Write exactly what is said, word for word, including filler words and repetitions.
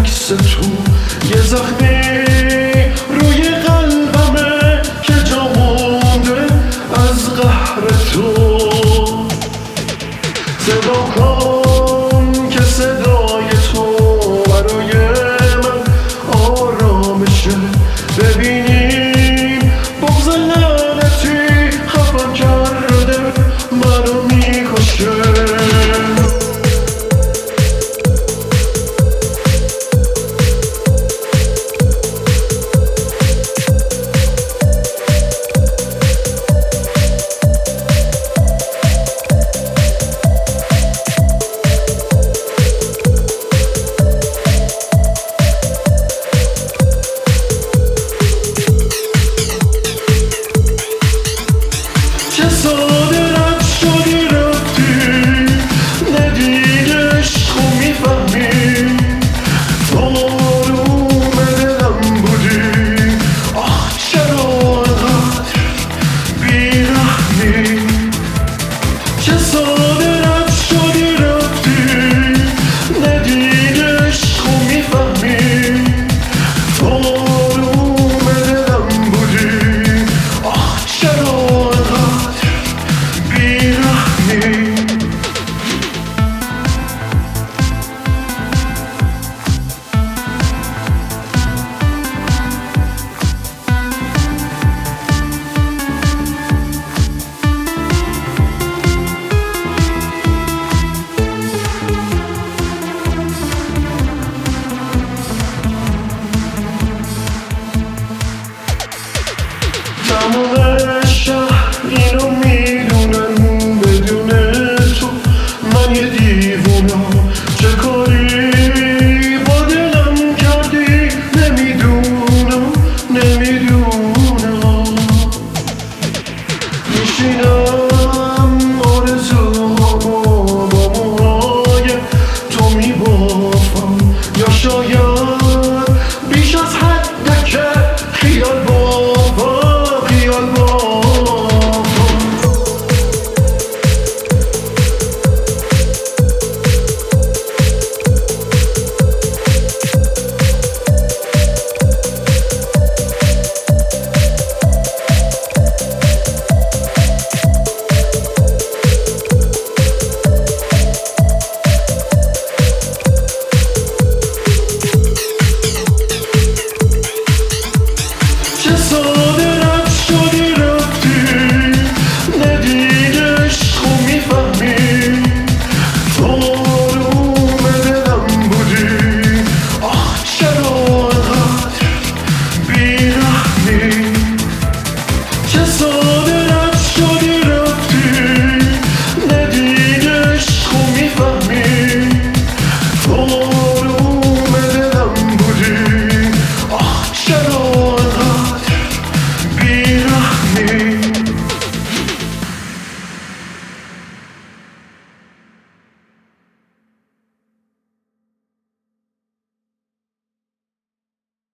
عکس تو یه زخمی روی قلبمه که جا مونده از قهر تو. صدا کن که صدای تو برای من آرامشه. ببینیم بغض لعنتی خفم کرده منو میکشه. چه ساده رد شدی رفتی ندیگه عشقو میفهمی. تو آروم دلم بودی آخ چرا انقدر بیرحمی. چه ساده رد شدی رفتی ندیگه عشقو میفهمی. تو آروم دلم بودی آخ چرا تمام شهر اینو میدونن بدون تو من یه دیوونم. چه کاری با دلم کردی نمیدونم نمیدونم. میشینم آرزوهامو با موهای تو میبافم یا شاید